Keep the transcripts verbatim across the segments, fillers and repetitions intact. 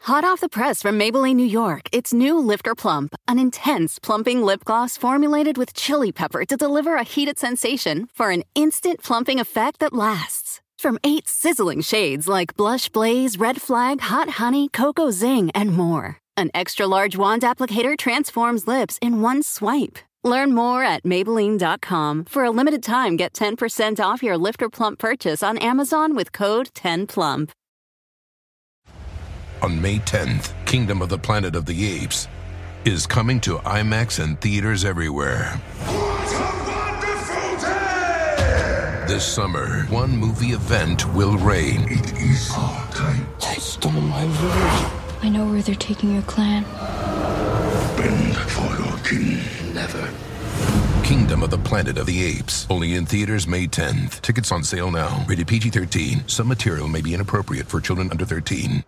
Hot off the press from Maybelline, New York, it's new Lifter Plump, an intense plumping lip gloss formulated with chili pepper to deliver a heated sensation for an instant plumping effect that lasts. From eight sizzling shades like Blush Blaze, Red Flag, Hot Honey, Cocoa Zing, and more. An extra-large wand applicator transforms lips in one swipe. Learn more at Maybelline dot com. For a limited time, get ten percent off your Lifter Plump purchase on Amazon with code ten plump. On May tenth, Kingdom of the Planet of the Apes is coming to IMAX and theaters everywhere. What a wonderful day! This summer, one movie event will reign. It is our time. They stole my village. I know where they're taking your clan. Bend for your king. Never. Kingdom of the Planet of the Apes. Only in theaters May tenth. Tickets on sale now. Rated P G thirteen. Some material may be inappropriate for children under thirteen.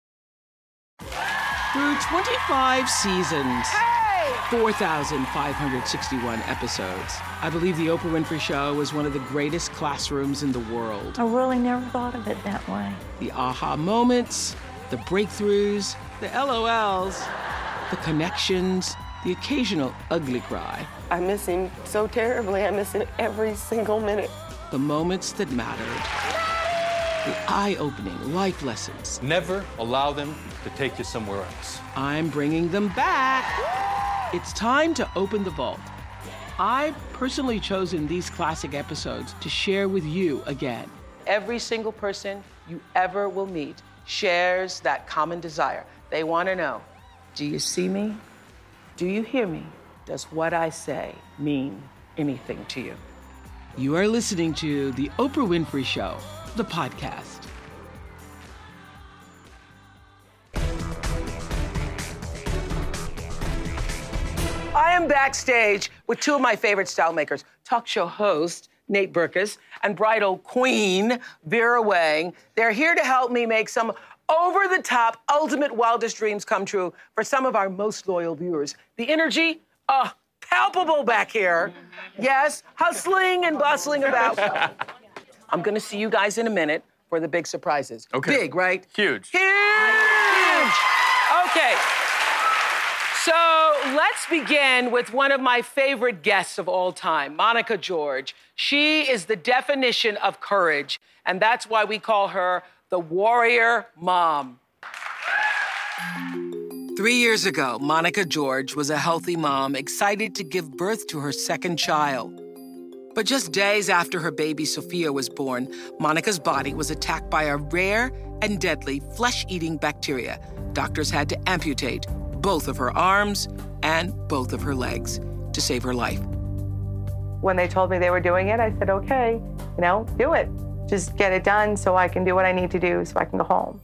Through twenty-five seasons, hey! four thousand five hundred sixty-one episodes, I believe The Oprah Winfrey Show was one of the greatest classrooms in the world. I really never thought of it that way. The aha moments, the breakthroughs, the L O Ls, the connections, the occasional ugly cry. I miss him so terribly. I miss him every single minute. The moments that mattered. The eye-opening life lessons. Never allow them to take you somewhere else. I'm bringing them back. It's time to open the vault. I've personally chosen these classic episodes to share with you again. Every single person you ever will meet shares that common desire. They want to know, do you see me? Do you hear me? Does what I say mean anything to you? You are listening to The Oprah Winfrey Show, the podcast. I am backstage with two of my favorite style makers, talk show host Nate Berkus and bridal queen Vera Wang. They're here to help me make some over-the-top, ultimate wildest dreams come true for some of our most loyal viewers. The energy, uh, palpable back here. Yes, hustling and bustling about. I'm gonna see you guys in a minute for the big surprises. Okay. Big, right? Huge. Huge! Okay. So let's begin with one of my favorite guests of all time, Monica George. She is the definition of courage, and that's why we call her the Warrior Mom. Three years ago, Monica George was a healthy mom, excited to give birth to her second child. But just days after her baby Sophia was born, Monica's body was attacked by a rare and deadly flesh-eating bacteria. Doctors had to amputate both of her arms and both of her legs to save her life. When they told me they were doing it, I said, okay, you know, do it. Just get it done so I can do what I need to do so I can go home.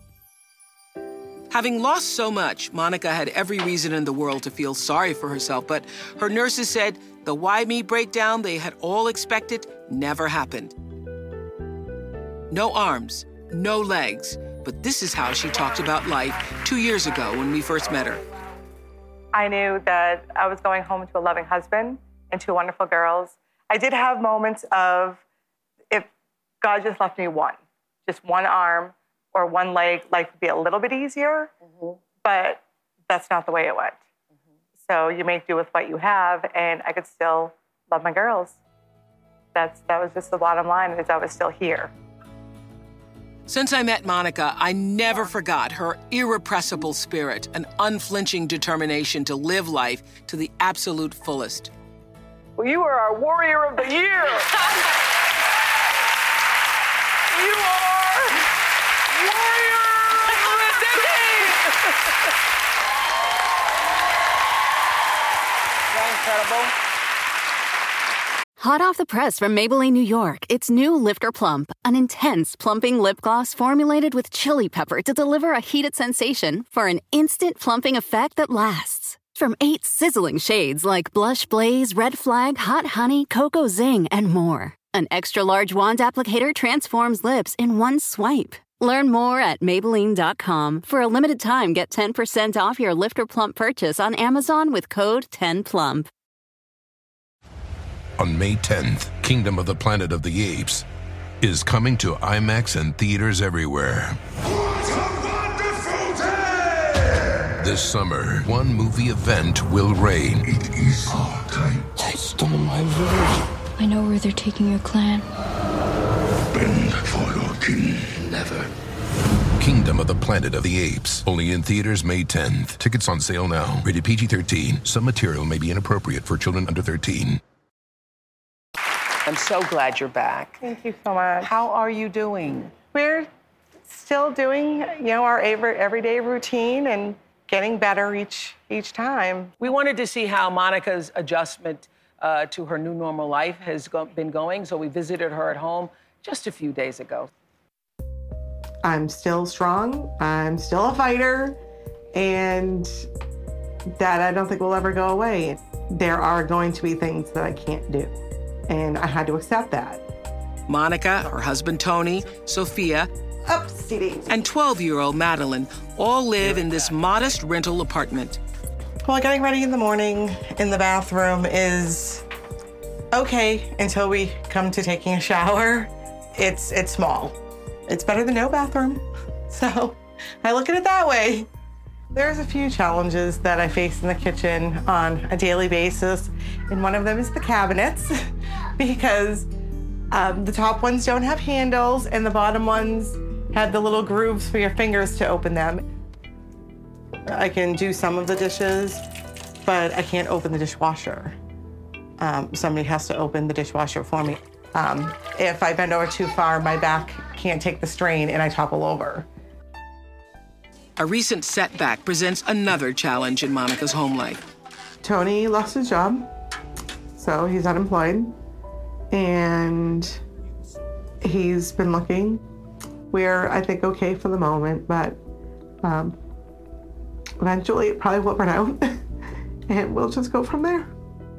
Having lost so much, Monica had every reason in the world to feel sorry for herself, but her nurses said the why me breakdown they had all expected never happened. No arms, no legs, but this is how she talked about life two years ago when we first met her. I knew that I was going home to a loving husband and two wonderful girls. I did have moments of, if God just left me one, just one arm or one leg, life would be a little bit easier, mm-hmm. but that's not the way it went. Mm-hmm. So you make do with what you have, and I could still love my girls. That's that was just the bottom line, is I was still here. Since I met Monica, I never forgot her irrepressible spirit, an unflinching determination to live life to the absolute fullest. Well, you are our Warrior of the Year. You are Warrior of the Decade. That's incredible. Hot off the press from Maybelline, New York, it's new Lifter Plump, an intense plumping lip gloss formulated with chili pepper to deliver a heated sensation for an instant plumping effect that lasts. From eight sizzling shades like Blush Blaze, Red Flag, Hot Honey, Cocoa Zing, and more. An extra-large wand applicator transforms lips in one swipe. Learn more at Maybelline dot com. For a limited time, get ten percent off your Lifter Plump purchase on Amazon with code ten plump. On May tenth, Kingdom of the Planet of the Apes is coming to IMAX and theaters everywhere. What a wonderful day! This summer, one movie event will reign. It is our time. They stole my village. I know where they're taking your clan. Bend for your king. Never. Kingdom of the Planet of the Apes. Only in theaters May tenth. Tickets on sale now. Rated P G thirteen. Some material may be inappropriate for children under thirteen. I'm so glad you're back. Thank you so much. How are you doing? We're still doing, you know, our every, everyday routine and getting better each each time. We wanted to see how Monica's adjustment uh, to her new normal life has go- been going, so we visited her at home just a few days ago. I'm still strong. I'm still a fighter, and that I don't think will ever go away. There are going to be things that I can't do, and I had to accept that. Monica, her husband Tony, Sophia, Up, C D. and twelve-year-old Madeline all live in this modest rental apartment. Well, getting ready in the morning in the bathroom is okay until we come to taking a shower. It's it's small. It's better than no bathroom. So I look at it that way. There's a few challenges that I face in the kitchen on a daily basis, and one of them is the cabinets because um, the top ones don't have handles and the bottom ones have the little grooves for your fingers to open them. I can do some of the dishes, but I can't open the dishwasher. Um, somebody has to open the dishwasher for me. Um, if I bend over too far, my back can't take the strain and I topple over. A recent setback presents another challenge in Monica's home life. Tony lost his job, so he's unemployed, and he's been looking. We're, I think, okay for the moment, but um, eventually it probably will run out, and we'll just go from there.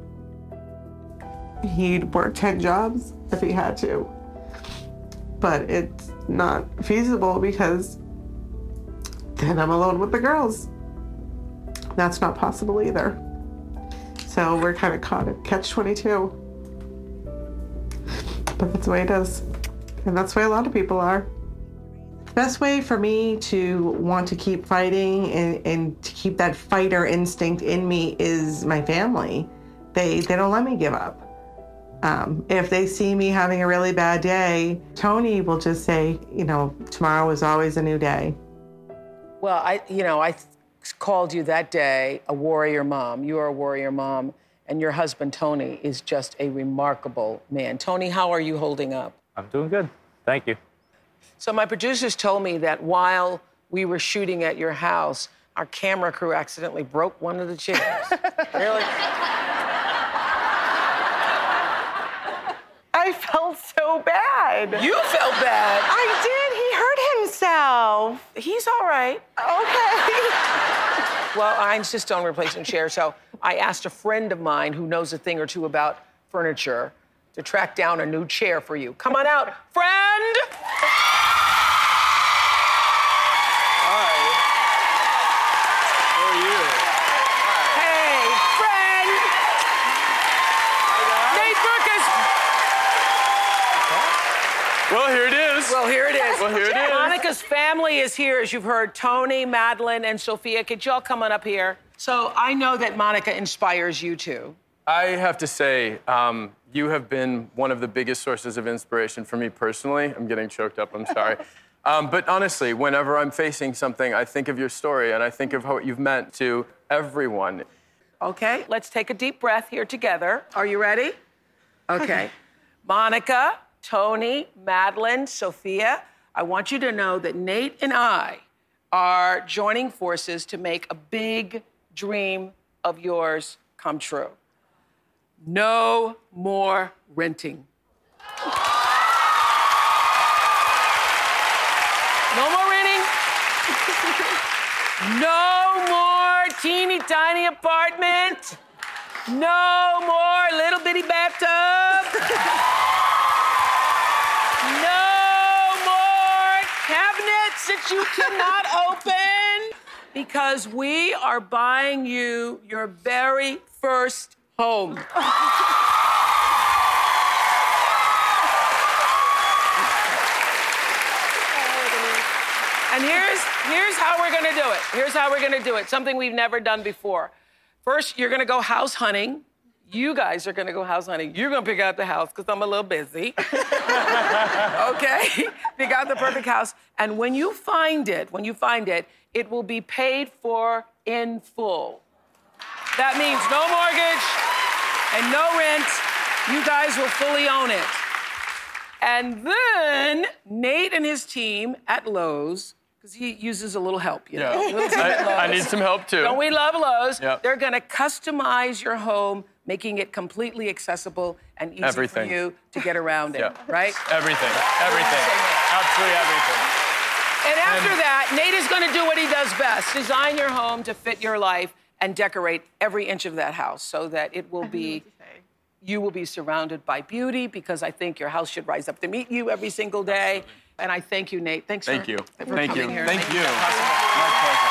He'd work ten jobs if he had to, but it's not feasible because then I'm alone with the girls. That's not possible either. So we're kind of caught at catch twenty-two. But that's the way it is. And that's the way a lot of people are. Best way for me to want to keep fighting and, and to keep that fighter instinct in me is my family. They, they don't let me give up. Um, if they see me having a really bad day, Tony will just say, you know, tomorrow is always a new day. Well, I, you know, I th- called you that day a warrior mom. You are a warrior mom, and your husband, Tony, is just a remarkable man. Tony, how are you holding up? I'm doing good. Thank you. So my producers told me that while we were shooting at your house, our camera crew accidentally broke one of the chairs. Really? I felt so bad. You felt bad. I did. He hurt himself. He's all right. Okay. Well, I insist on replacing chairs, so I asked a friend of mine who knows a thing or two about furniture to track down a new chair for you. Come on out, friend! Hi. How are you? Hey, friend! Nate Berkus! Well, here it is. Well, here it is. Well, here it is. Monica's family is here, as you've heard. Tony, Madeline, and Sophia. Could y'all come on up here? So I know that Monica inspires you too. I have to say, um, you have been one of the biggest sources of inspiration for me personally. I'm getting choked up, I'm sorry. um, but honestly, whenever I'm facing something, I think of your story and I think of what you've meant to everyone. Okay, let's take a deep breath here together. Are you ready? Okay. Monica, Tony, Madeline, Sophia, I want you to know that Nate and I are joining forces to make a big dream of yours come true. No more renting. No more renting. No more teeny tiny apartment. No more little bitty bathtub. No more cabinets that you cannot open, because we are buying you your very first home. And here's here's how we're gonna do it. Here's how we're gonna do it. Something we've never done before. First, you're gonna go house hunting. You guys are gonna go house hunting. You're gonna pick out the house, because I'm a little busy. Okay? Pick out the perfect house. And when you find it, when you find it, it will be paid for in full. That means no mortgage and no rent. You guys will fully own it. And then Nate and his team at Lowe's, because he uses a little help, you know. Yeah. I, I need some help, too. Don't we love Lowe's? Yep. They're going to customize your home, making it completely accessible and easy Everything. for you to get around it, Yeah. right? Everything. Everything. Absolutely everything. And after and... that, Nate is going to do what he does best, design your home to fit your life and decorate every inch of that house so that it will be... You will be surrounded by beauty, because I think your house should rise up to meet you every single day. Absolutely. And I thank you, Nate. Thanks thank for, you. for thank coming you. here. Thank you. My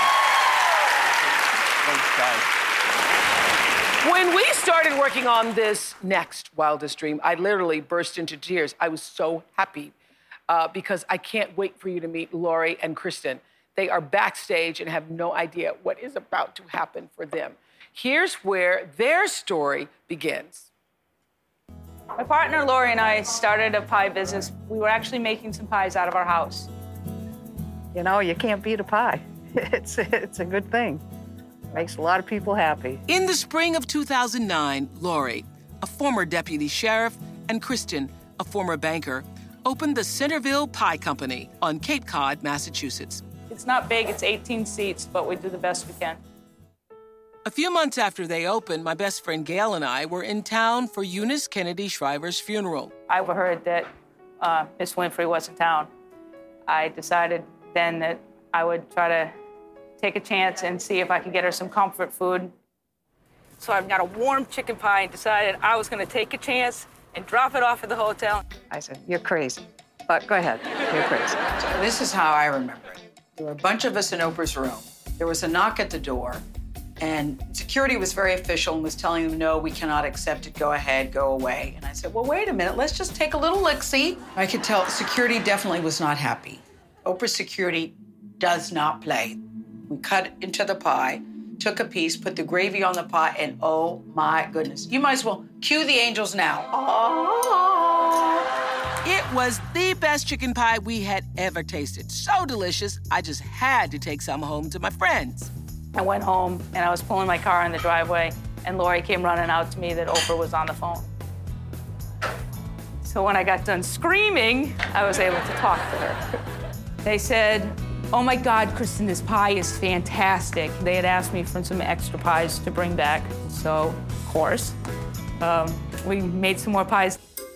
pleasure. Thanks, guys. When we started working on this next Wildest Dream, I literally burst into tears. I was so happy uh, because I can't wait for you to meet Lori and Kristen. They are backstage and have no idea what is about to happen for them. Here's where their story begins. My partner Lori and I started a pie business. We were actually making some pies out of our house. You know, you can't beat a pie. It's, it's a good thing. Makes a lot of people happy. In the spring of two thousand nine, Lori, a former deputy sheriff, and Kristen, a former banker, opened the Centerville Pie Company on Cape Cod, Massachusetts. It's not big, it's eighteen seats, but we do the best we can. A few months after they opened, my best friend Gail and I were in town for Eunice Kennedy Shriver's funeral. I heard that uh, Miss Winfrey was in town. I decided then that I would try to take a chance and see if I could get her some comfort food. So I've got a warm chicken pie and decided I was going to take a chance and drop it off at the hotel. I said, you're crazy. But go ahead, you're crazy. So this is how I remember it. There were a bunch of us in Oprah's room. There was a knock at the door. And security was very official and was telling them, no, we cannot accept it, go ahead, go away. And I said, well, wait a minute, let's just take a little look-see. I could tell security definitely was not happy. Oprah's security does not play. We cut into the pie, took a piece, put the gravy on the pie, and oh my goodness. You might as well cue the angels now. Oh. It was the best chicken pie we had ever tasted. So delicious, I just had to take some home to my friends. I went home, and I was pulling my car in the driveway, and Lori came running out to me that Oprah was on the phone. So when I got done screaming, I was able to talk to her. They said, oh my God, Kristen, this pie is fantastic. They had asked me for some extra pies to bring back, so of course, um, we made some more pies.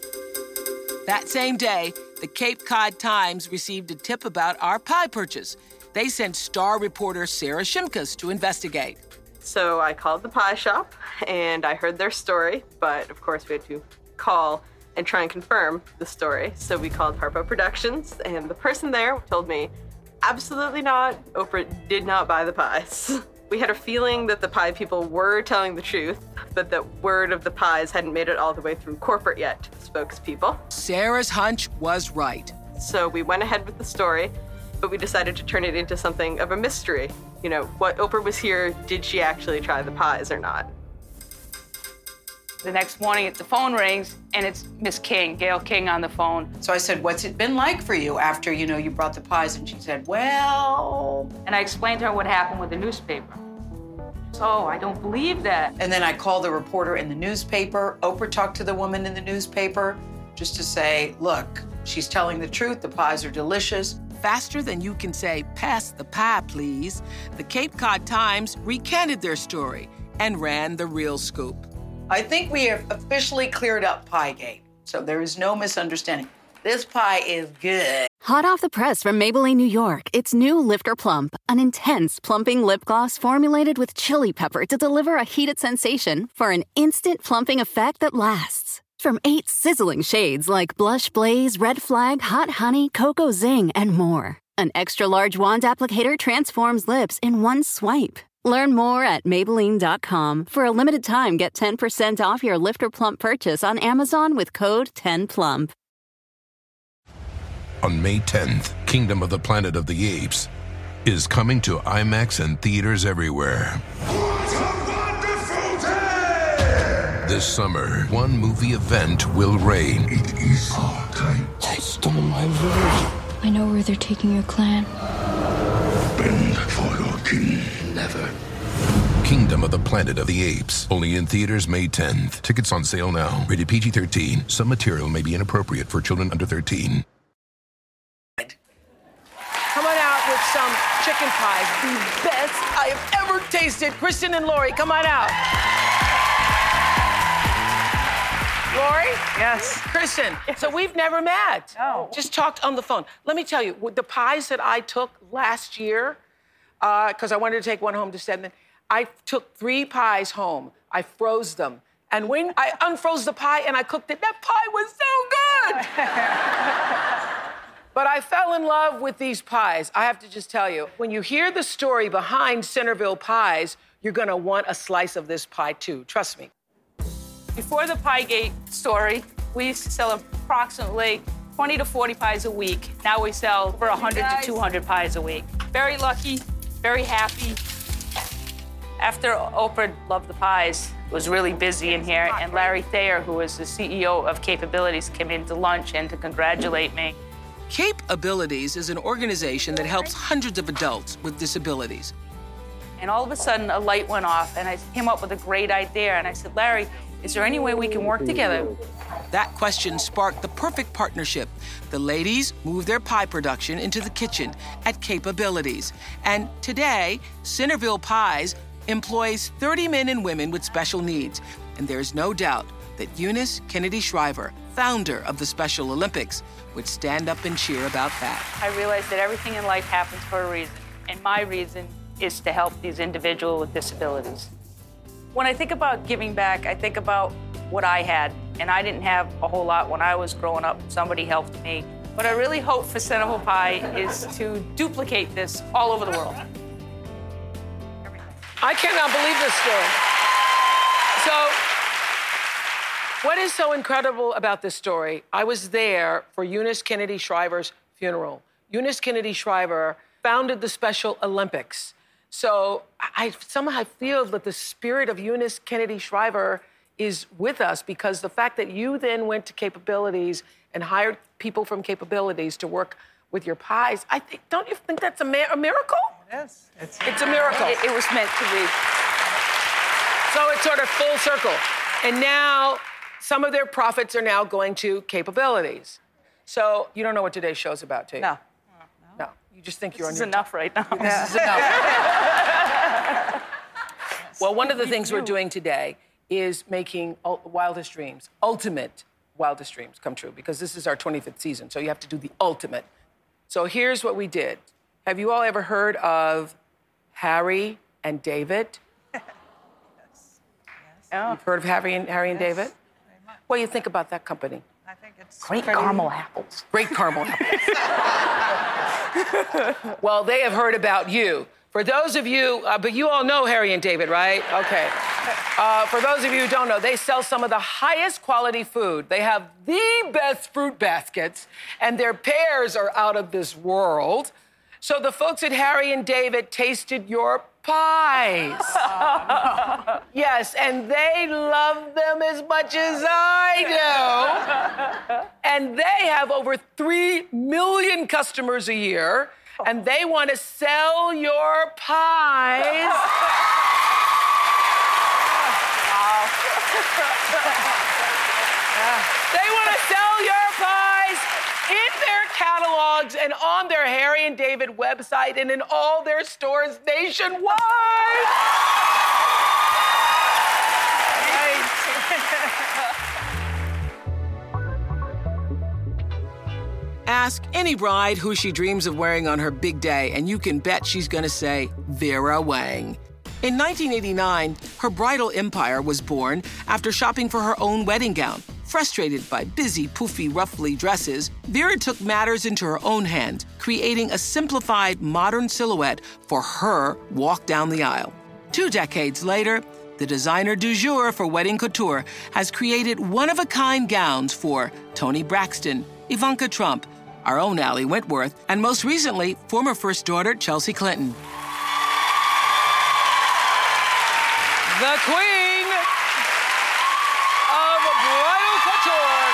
That same day, the Cape Cod Times received a tip about our pie purchase. They sent star reporter Sarah Shimkus to investigate. So I called the pie shop, and I heard their story, but of course we had to call and try and confirm the story. So we called Harpo Productions, and the person there told me, absolutely not, Oprah did not buy the pies. We had a feeling that the pie people were telling the truth, but that word of the pies hadn't made it all the way through corporate yet to the spokespeople. Sarah's hunch was right. So we went ahead with the story, but we decided to turn it into something of a mystery. You know, what Oprah was here, did she actually try the pies or not? The next morning, the phone rings, and it's Miss King, Gail King on the phone. So I said, what's it been like for you after, you know, you brought the pies? And she said, well... And I explained to her what happened with the newspaper. Oh, I don't believe that. And then I called the reporter in the newspaper. Oprah talked to the woman in the newspaper just to say, look, she's telling the truth, the pies are delicious. Faster than you can say, pass the pie, please, the Cape Cod Times recanted their story and ran the real scoop. I think we have officially cleared up Piegate, so there is no misunderstanding. This pie is good. Hot off the press from Maybelline, New York, it's new Lifter Plump, an intense plumping lip gloss formulated with chili pepper to deliver a heated sensation for an instant plumping effect that lasts. From eight sizzling shades like Blush Blaze, Red Flag, Hot Honey, Cocoa Zing, and more. An extra-large wand applicator transforms lips in one swipe. Learn more at Maybelline dot com. For a limited time, get ten percent off your Lifter Plump purchase on Amazon with code ten plump. On May tenth, Kingdom of the Planet of the Apes. is coming to IMAX and theaters everywhere. This summer, one movie event will reign. It is our time. They stole my village. I know where they're taking your clan. Bend for your king. Never. Kingdom of the Planet of the Apes. Only in theaters May tenth. Tickets on sale now. Rated P G thirteen. Some material may be inappropriate for children under thirteen. Come on out with some chicken pies. The best I have ever tasted. Kristen and Lori, come on out. Lori? Yes. Kristen, so we've never met. No. Just talked on the phone. Let me tell you, with the pies that I took last year, because uh, I wanted to take one home to Stedman, I took three pies home. I froze them. And when I unfroze the pie and I cooked it, that pie was so good! But I fell in love with these pies. I have to just tell you, when you hear the story behind Centerville Pies, you're gonna want a slice of this pie too, trust me. Before the Piegate story, we used to sell approximately twenty to forty pies a week. Now we sell over one hundred to two hundred pies a week. Very lucky, very happy. After Oprah Loved the Pies, it was really busy in here, and Larry Thayer, who was the C E O of Capabilities, came in to lunch and to congratulate me. Capabilities is an organization that helps hundreds of adults with disabilities. And all of a sudden, a light went off, and I came up with a great idea. And I said, Larry, is there any way we can work together? That question sparked the perfect partnership. The ladies moved their pie production into the kitchen at Capabilities. And today, Centerville Pies employs thirty men and women with special needs. And there's no doubt that Eunice Kennedy Shriver, founder of the Special Olympics, would stand up and cheer about that. I realized that everything in life happens for a reason. And my reason is to help these individuals with disabilities. When I think about giving back, I think about what I had. And I didn't have a whole lot when I was growing up. Somebody helped me. What I really hope for Centerville Pie is to duplicate this all over the world. I cannot believe this story. So, what is so incredible about this story? I was there for Eunice Kennedy Shriver's funeral. Eunice Kennedy Shriver founded the Special Olympics. So I somehow feel that the spirit of Eunice Kennedy Shriver is with us, because the fact that you then went to Capabilities and hired people from Capabilities to work with your pies, I think, don't you think that's a, ma- a miracle? It is. It's, it's a miracle. It, it was meant to be. So it's sort of full circle. And now some of their profits are now going to Capabilities. So you don't know what today's show's about, do you? No. No. You just think This you're on is your enough right now. This is enough. Well, one of the things we're doing today is making Wildest Dreams, ultimate Wildest Dreams come true, because this is our twenty-fifth season, so you have to do the ultimate. So here's what we did. Have you all ever heard of Harry and David? yes. Oh. You've heard of Harry and, Harry and Yes. David? What do you think about that company? I think it's Great pretty... caramel apples. Great caramel apples. Well, they have heard about you. For those of you, uh, but you all know Harry and David, right? Okay. Uh, for those of you who don't know, they sell some of the highest quality food. They have the best fruit baskets, and their pears are out of this world. So the folks at Harry and David tasted your pies. Oh, no. Yes, and they love them as much as I do. And they have over three million customers a year, and they want to sell your pies. They want to sell your pies in their catalogs and on their Harry and David website and in all their stores nationwide. Ask any bride who she dreams of wearing on her big day, and you can bet she's going to say Vera Wang. In nineteen eighty-nine, her bridal empire was born after shopping for her own wedding gown. Frustrated by busy, poofy, ruffly dresses, Vera took matters into her own hands, creating a simplified, modern silhouette for her walk down the aisle. Two decades later, the designer du jour for wedding couture has created one-of-a-kind gowns for Toni Braxton, Ivanka Trump, our own Allie Wentworth, and most recently, former First Daughter Chelsea Clinton. The queen of bridal couture,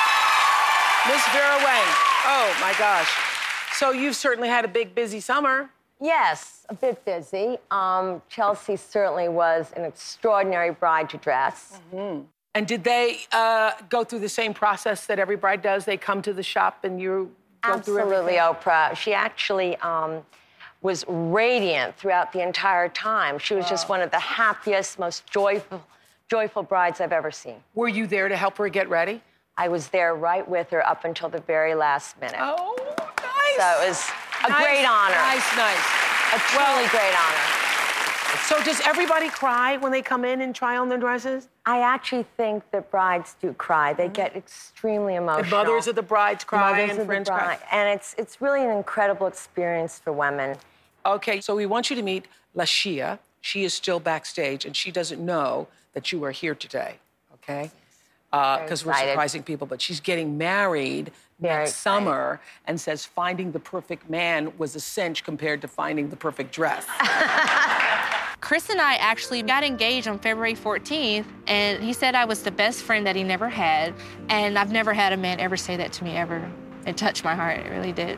Miss Vera Wang. Oh, my gosh. So you've certainly had a big, busy summer. Yes, a bit busy. Um, Chelsea certainly was an extraordinary bride to dress. Mm-hmm. And did they uh, go through the same process that every bride does? They come to the shop and you go through everything? Absolutely, Oprah. She actually um, was radiant throughout the entire time. She was wow. just one of the happiest, most joyful, joyful brides I've ever seen. Were you there to help her get ready? I was there right with her up until the very last minute. Oh, nice. So it was a nice, great honor. Nice, nice. A truly well, great honor. So does everybody cry when they come in and try on their dresses? I actually think that brides do cry. They get extremely emotional. The mothers of the brides cry mothers and of friends the cry. bride. And it's it's really an incredible experience for women. Okay, so we want you to meet Lashia. She is still backstage, and she doesn't know that you are here today, okay? Because uh, we're surprising people, but she's getting married Very next excited. summer and says finding the perfect man was a cinch compared to finding the perfect dress. Chris and I actually got engaged on February fourteenth, and he said I was the best friend that he never had, and I've never had a man ever say that to me ever. It touched my heart, it really did.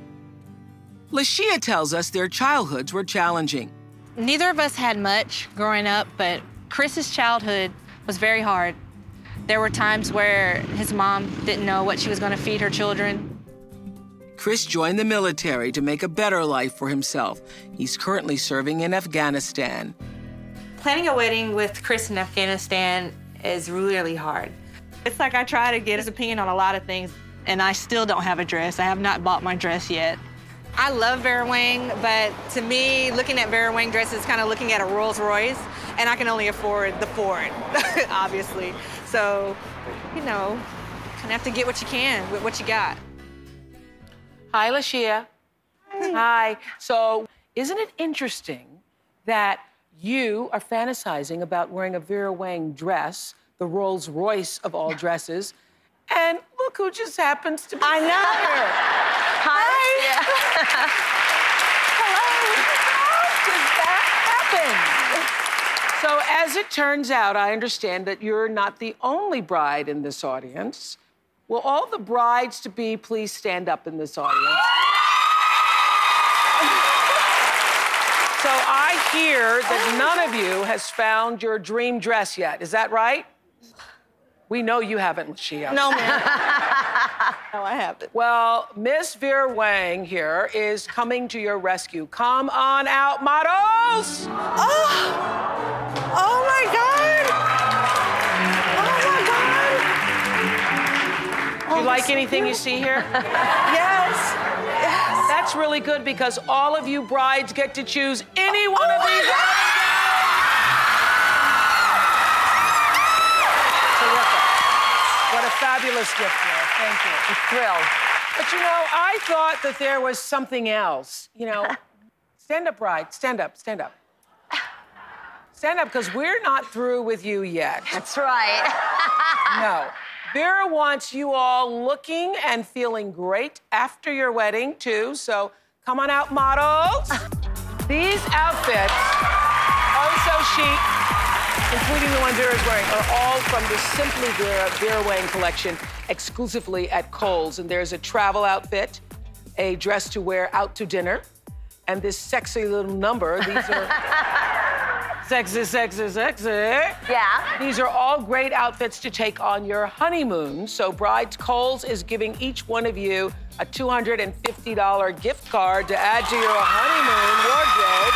Lashia tells us their childhoods were challenging. Neither of us had much growing up, but Chris's childhood was very hard. There were times where his mom didn't know what she was going to feed her children. Chris joined the military to make a better life for himself. He's currently serving in Afghanistan. Planning a wedding with Chris in Afghanistan is really hard. It's like I try to get his opinion on a lot of things, and I still don't have a dress. I have not bought my dress yet. I love Vera Wang, but to me, looking at Vera Wang dresses is kind of looking at a Rolls Royce, and I can only afford the Ford, obviously. So, you know, kind of have to get what you can with what you got. Hi, Lashia. Hi. Hi. So, isn't it interesting that you are fantasizing about wearing a Vera Wang dress, the Rolls Royce of all dresses, and look who just happens to be I know. here. Hi. Hi. Hello. How did that happen? So, as it turns out, I understand that you're not the only bride in this audience. Will all the brides-to-be please stand up in this audience? So I hear that none of you has found your dream dress yet. Is that right? We know you haven't, Lashia. No, ma'am. No, I haven't. Well, Miss Vera Wang here is coming to your rescue. Come on out, models! Oh, oh my God! Oh my God! Do you like anything you see here? Yes. Yes. That's really good because all of you brides get to choose any one oh of these. Terrific. What a fabulous gift, Vera. Thank you. I'm thrilled. But you know, I thought that there was something else. You know, stand up, bride. Stand up, stand up. Stand up, because we're not through with you yet. That's right. No. Vera wants you all looking and feeling great after your wedding, too. So come on out, models. These outfits, oh so chic, including the one Vera's wearing, are all from the Simply Vera Vera Wang collection, exclusively at Kohl's. And there's a travel outfit, a dress to wear out to dinner, and this sexy little number. These are sexy, sexy, sexy. Yeah. These are all great outfits to take on your honeymoon. So Brides Kohl's is giving each one of you a two hundred fifty dollars gift card to add to your honeymoon wardrobe.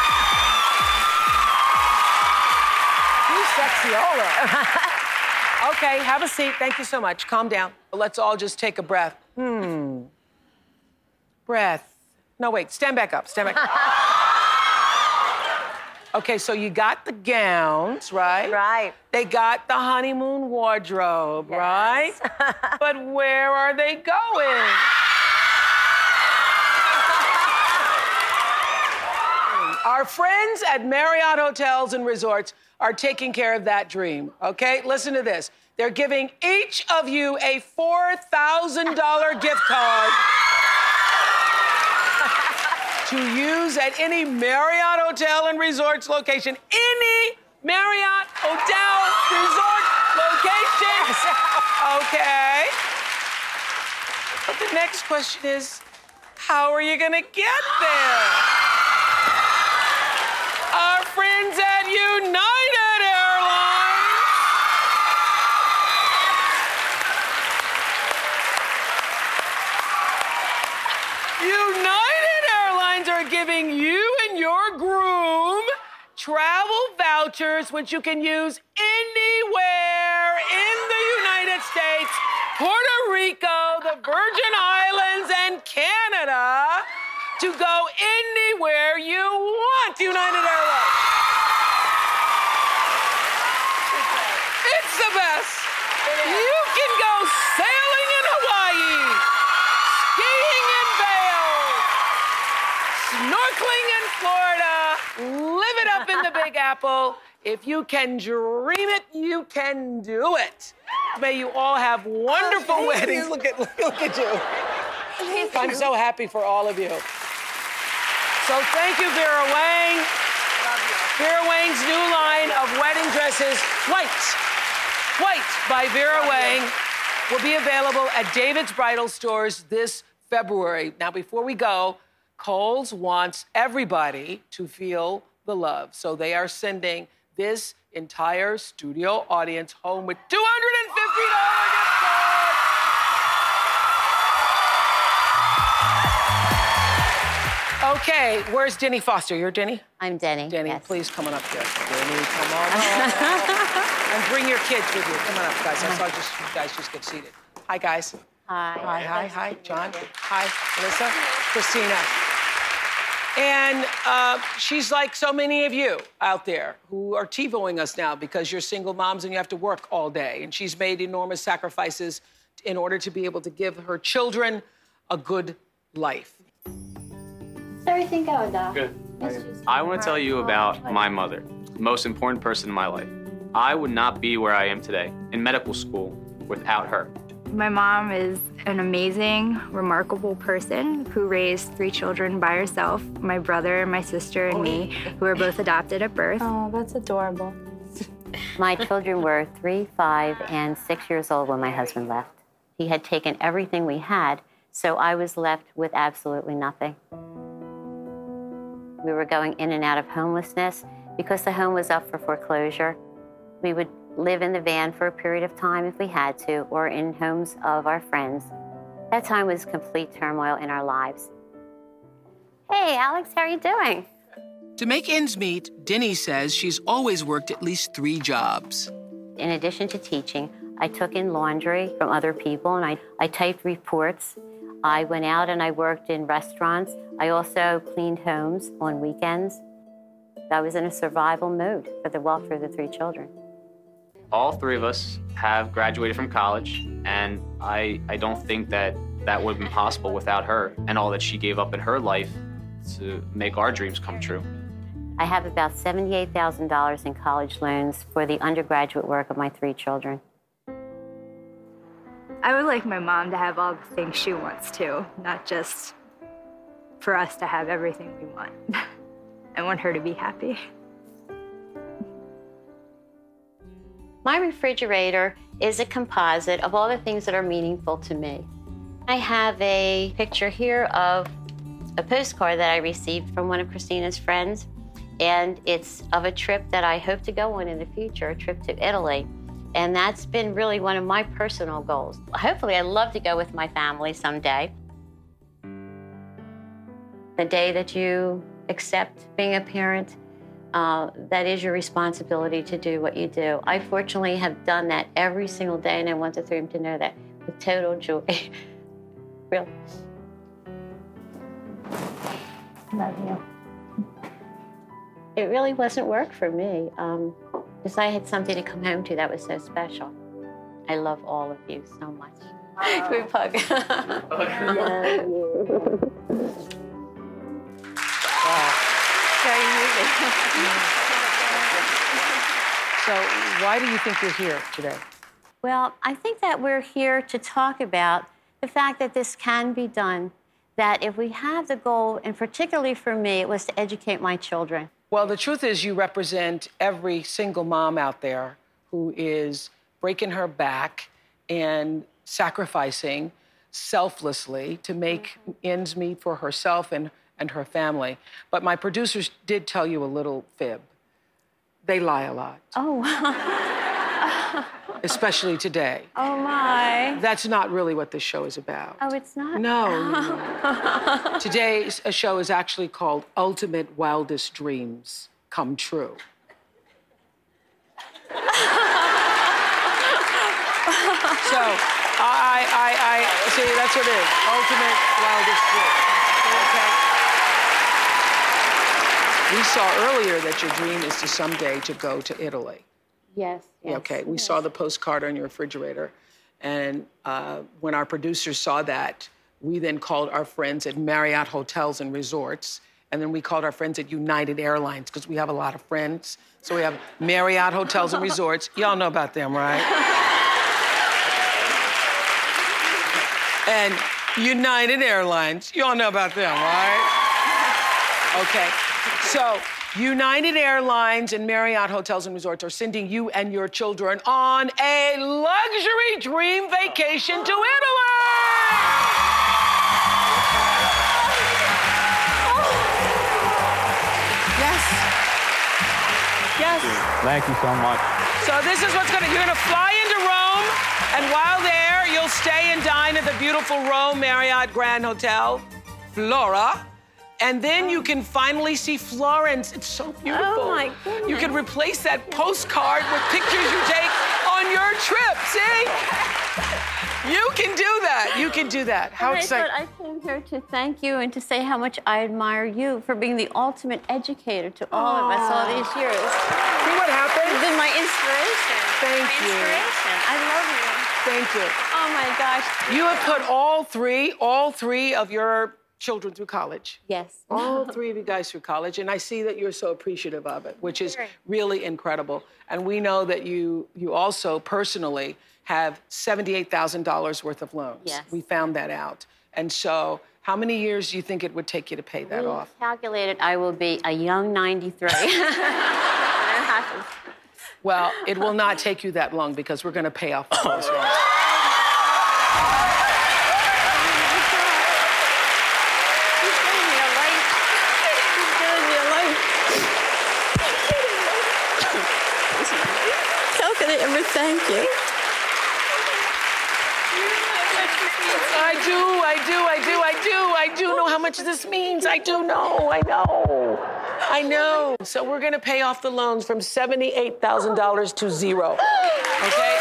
You sexy-ola. Okay, have a seat. Thank you so much. Calm down. Let's all just take a breath. Hmm. Breath. No, wait. Stand back up. Stand back up. Okay, so you got the gowns, right? Right. They got the honeymoon wardrobe, yes. right? But where are they going? Our friends at Marriott Hotels and Resorts are taking care of that dream, okay? Listen to this. They're giving each of you a four thousand dollars gift card to use at any Marriott Hotel and Resorts location. Any Marriott Hotel Resort location. Okay. But the next question is, how are you gonna get there? Our friends at United Airlines. United Airlines are giving you and your groom travel vouchers, which you can use anywhere in the United States, Puerto Rico, the Virgin Islands, and Canada to go anywhere you want, United Airlines. It's the best. You can go sailing in Hawaii, skiing in Vail, snorkeling in Florida, live it up in the Big Apple. If you can dream it, you can do it. May you all have wonderful oh, weddings. You. Look at look at you. Thank I'm you. so happy for all of you. So thank you, Vera Wang. Vera Wang's new line of wedding dresses, White. White by Vera Wang, will be available at David's Bridal Stores this February. Now, before we go, Kohl's wants everybody to feel the love. So they are sending this entire studio audience home with two hundred fifty dollars gift card. Okay, where's Denny Foster? You're Denny? I'm Denny. Denny, yes. Please come on up here. Denny, come on up. And bring your kids with you. Come on up, guys. I saw just you guys just get seated. Hi, guys. Hi. Hi, hi, hi. John. Hi, Melissa. Christina. And uh, she's like so many of you out there who are TiVoing us now because you're single moms and you have to work all day. And she's made enormous sacrifices in order to be able to give her children a good life. How's everything going, Doc? Good. I want to tell you about my mother, the most important person in my life. I would not be where I am today in medical school without her. My mom is an amazing, remarkable person who raised three children by herself, my brother, my sister, and me, who were both adopted at birth. Oh, that's adorable. My children were three, five, and six years old when my husband left. He had taken everything we had, so I was left with absolutely nothing. We were going in and out of homelessness because the home was up for foreclosure. We would live in the van for a period of time if we had to, or in homes of our friends. That time was complete turmoil in our lives. Hey, Alex, how are you doing? To make ends meet, Denny says she's always worked at least three jobs. In addition to teaching, I took in laundry from other people, and I, I typed reports. I went out and I worked in restaurants. I also cleaned homes on weekends. I was in a survival mode for the welfare of the three children. All three of us have graduated from college, and I, I don't think that that would have been possible without her and all that she gave up in her life to make our dreams come true. I have about seventy-eight thousand dollars in college loans for the undergraduate work of my three children. I would like my mom to have all the things she wants too, not just for us to have everything we want. I want her to be happy. My refrigerator is a composite of all the things that are meaningful to me. I have a picture here of a postcard that I received from one of Christina's friends, and it's of a trip that I hope to go on in the future, a trip to Italy. And that's been really one of my personal goals. Hopefully, I'd love to go with my family someday. The day that you accept being a parent, Uh, that is your responsibility to do what you do. I fortunately have done that every single day, and I want the three of them to know that with total joy. Real. Love you. It really wasn't work for me, um, because I had something to come home to that was so special. I love all of you so much. Group hug. Love you. Very moving. So why do you think you're here today? Well, I think that we're here to talk about the fact that this can be done, that if we have the goal, and particularly for me, it was to educate my children. Well, the truth is you represent every single mom out there who is breaking her back and sacrificing selflessly to make mm-hmm. ends meet for herself and, and her family. But my producers did tell you a little fib. They lie a lot. Oh, especially today. Oh, my. That's not really what this show is about. Oh, it's not? No. no. Today's a show is actually called Ultimate Wildest Dreams Come True. So, I, I, I, see, that's what it is. Ultimate Wildest Dreams. Okay? We saw earlier that your dream is to someday to go to Italy. Yes, yes. Okay, we yes. saw the postcard on your refrigerator. And uh, when our producers saw that, we then called our friends at Marriott Hotels and Resorts. And then we called our friends at United Airlines, because we have a lot of friends. So we have Marriott Hotels and Resorts. Y'all know about them, right? And United Airlines. Y'all know about them, right? Okay. So United Airlines and Marriott Hotels and Resorts are sending you and your children on a luxury dream vacation to Italy! Yes. Yes. Thank you so much. So this is what's gonna, you're gonna fly into Rome, and while there, you'll stay and dine at the beautiful Rome Marriott Grand Hotel, Flora. And then you can finally see Florence. It's so beautiful. Oh, my goodness. You can replace that postcard with pictures you take on your trip, see? You can do that. You can do that. How exciting. I came here to thank you and to say how much I admire you for being the ultimate educator to all Aww. of us all these years. See what happened? You've been my inspiration. Thank my you. Inspiration. I love you. Thank you. Oh, my gosh. You have put all three, all three of your children through college. Yes. All three of you guys through college, and I see that you're so appreciative of it, which is really incredible. And we know that you you also personally have seventy-eight thousand dollars worth of loans. Yes. We found that out. And so how many years do you think it would take you to pay that we off? Calculated I will be a young ninety-three. Well, it will not take you that long because we're going to pay off all those loans. How can I ever thank you? I do, I do, I do, I do, I do know how much this means. I do know, I know. I know. So we're gonna pay off the loans from seventy-eight thousand dollars to zero, okay?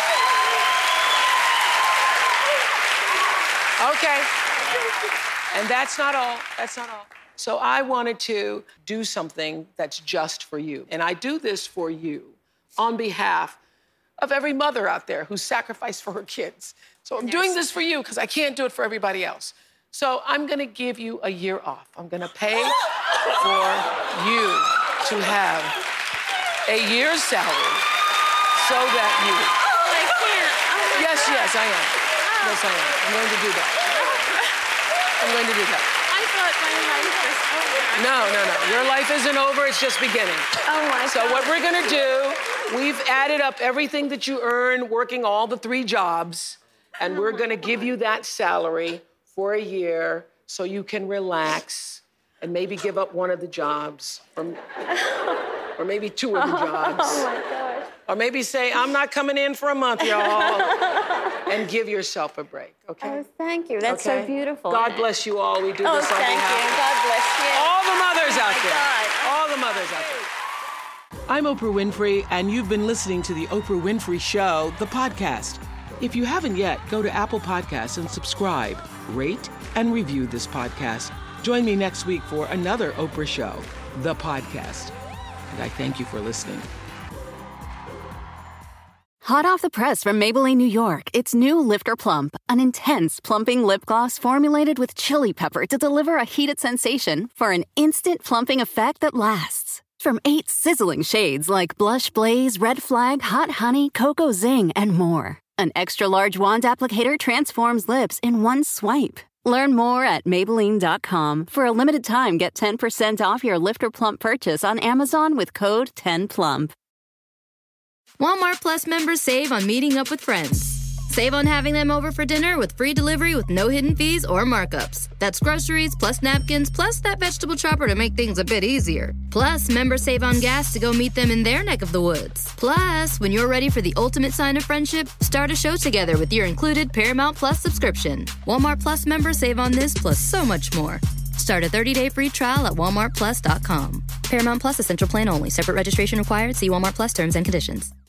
Okay. And that's not all, that's not all. So I wanted to do something that's just for you. And I do this for you on behalf of every mother out there who's sacrificed for her kids. So I'm yes. doing this for you because I can't do it for everybody else. So I'm gonna give you a year off. I'm gonna pay for you to have a year's salary so that you... Oh, I can't. Oh, yes, yes, I am. Yes, I am. I'm going to do that. I'm going to do that. I thought my life was over. No, no, no. Your life isn't over. It's just beginning. Oh, my so God. So what we're going to do, we've added up everything that you earn working all the three jobs, and we're going to give you that salary for a year so you can relax and maybe give up one of the jobs, from, or maybe two of the jobs. Oh, my gosh. Or maybe say, I'm not coming in for a month, y'all, and give yourself a break, okay? Oh, thank you. That's okay? so beautiful. God bless you all. We do oh, this on thank behalf you. God bless you. all the mothers oh, out there. God. All the mothers out there. I'm Oprah Winfrey, and you've been listening to The Oprah Winfrey Show, the podcast. If you haven't yet, go to Apple Podcasts and subscribe, rate, and review this podcast. Join me next week for another Oprah Show, the podcast. And I thank you for listening. Hot off the press from Maybelline, New York, it's new Lifter Plump, an intense plumping lip gloss formulated with chili pepper to deliver a heated sensation for an instant plumping effect that lasts. From eight sizzling shades like Blush Blaze, Red Flag, Hot Honey, Cocoa Zing, and more. An extra large wand applicator transforms lips in one swipe. Learn more at Maybelline dot com. For a limited time, get ten percent off your Lifter Plump purchase on Amazon with code ten plump. Walmart Plus members save on meeting up with friends. Save on having them over for dinner with free delivery with no hidden fees or markups. That's groceries, plus napkins, plus that vegetable chopper to make things a bit easier. Plus, members save on gas to go meet them in their neck of the woods. Plus, when you're ready for the ultimate sign of friendship, start a show together with your included Paramount Plus subscription. Walmart Plus members save on this plus so much more. Start a thirty-day free trial at walmart plus dot com. Paramount Plus Essential Plan only. Separate registration required. See Walmart Plus terms and conditions.